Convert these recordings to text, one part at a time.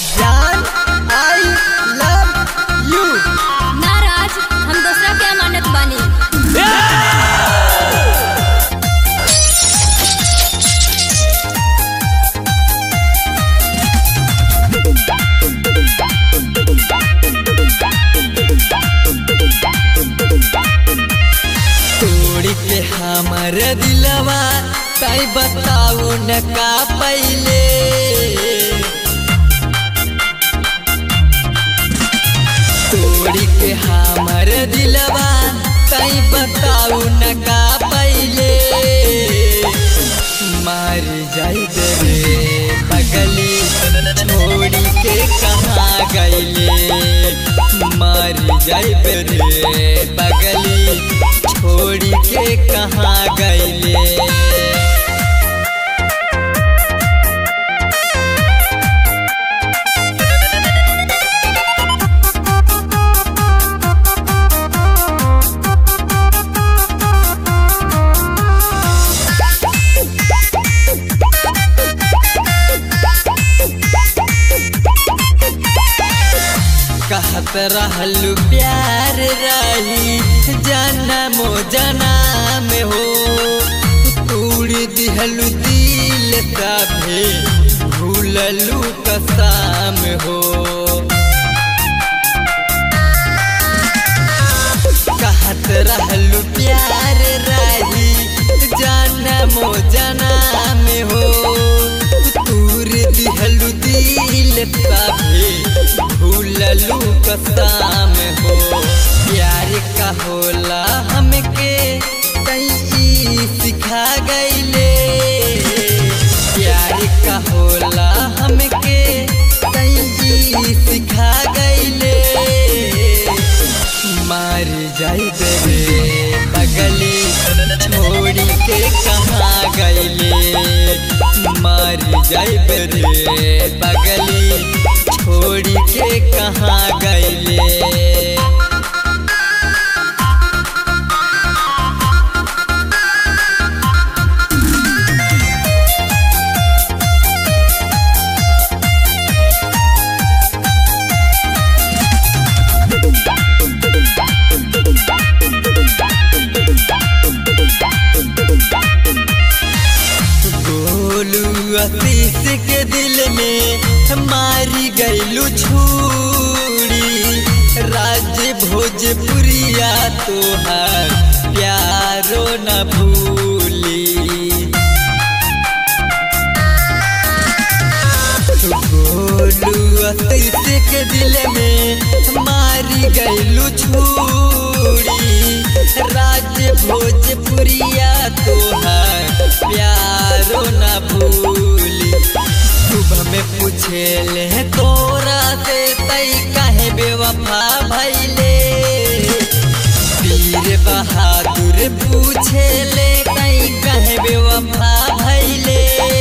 जान I love you. नाराज हम दूसरा के अमानत बानी। तोड़ के हमर दिलवा तई बताऊ न का पहले। तोड़ के हमर दिलवा तई बताऊ न का पहले। मार जाई रे पगली छोड़ी के कहाँ गईले। मार जाई रे पगली छोड़ी के कहाँ गईले। कहत रहलू प्यार रही जन्मो जन्म हो। तोड़ दिहलू दिल तभे भूललू कसम हो। कहत रहलू प्यार रही जन्मो जन्म हो। तोड़ दिहलू दिल तभे भूललू कसम हो। प्यार का होला हमके तई सिखा गईले। प्यार का होला हमके तई सिखा गईले। मार जाई रे पगली छोड़ी के कहाँ गईले। मार जाई रे पगली छोड़ी के कहाँ गईले। आशीष के दिल में मारी गईलू छुरी। राज भोजपुरिया तोहार प्यारो न भूली। गोलू आशीष के दिल में मारी गईलू छुरी। राज भोजपुरिया तोहार प्यारो न भूली। सुबह में पूछे ले तोरा से तई काहे बेवफा भइले। वीर बहादुर पूछे ले तई काहे बेवफा भइले।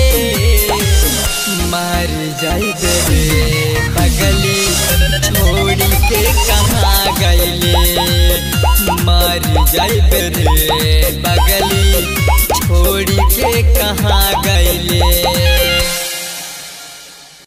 मार जाई रे पगली छोड़ी के कहाँ गईले। मार जाई रे पगली छोड़ी के कहाँ गईले।